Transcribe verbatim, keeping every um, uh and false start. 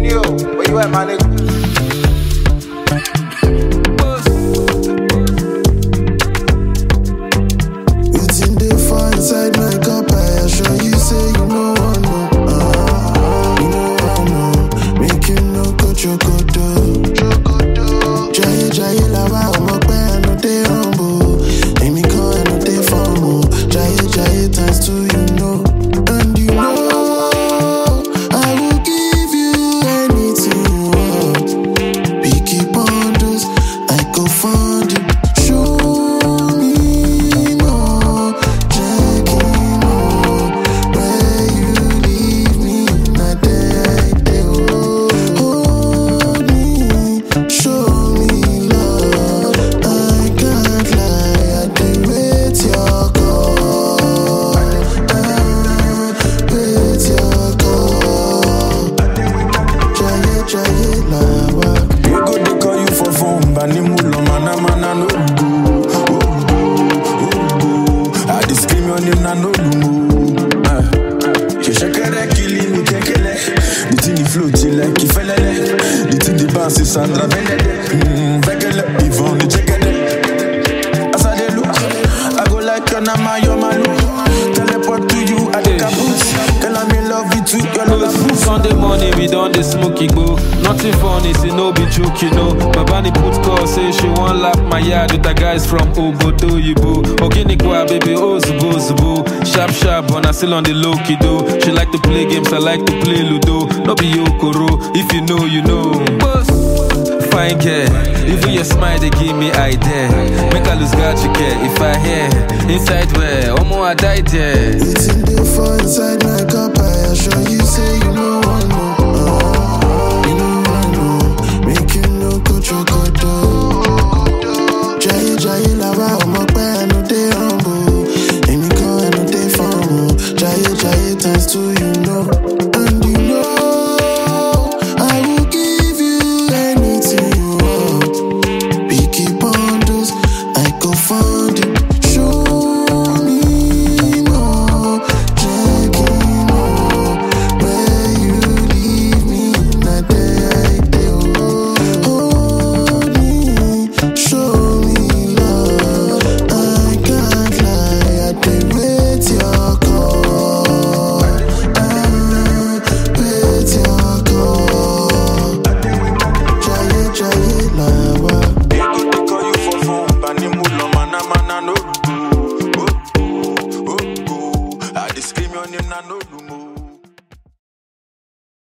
Yo, where you at, my nigga? It's in the far inside my cup. I assure you, say you know I know. Uh, you know I know. Make you know go chocodo. Jaye jaye lava omo pe I know they humble. Make me call I know they formal. Jaye jaye times two, you know. And you know I will give you anything you want. Picky bundles, I go find you. Show me more, checking more. Where you leave me, not there I do. Hold me, show me love. I can't lie, I do wait your call. I wait your call. Jaye jaye lawa. You go they call you for phone, bani mulo mana mana no do. Oh do, oh do. I just scream your name na no do. She shakere killing me kekele. The thing you float like you felele. The thing the bounce is Sandra Benede. Hmm, vekele, Yvonne the checkele. As I dey look, I go like your nama, your malu. Teleport to you at the caboose. Girl I'm in love with you, your love. Sunday morning we done the smoky go. Nothing funny, say no be joke, you know. Babani put call, say she won't lap my yard with the guys from Obodo Yibo. Okinikwa baby, oh zubo zubo. Sharp sharp, when I still on the low kiddo. She like to play games, I like to play Ludo. No be Yokoro, if you know, you know. Fine care, even your smile they give me idea. Make I lose God you care, if I hear inside where, omo I die there. It's in the far inside my cup. I assure you, say you know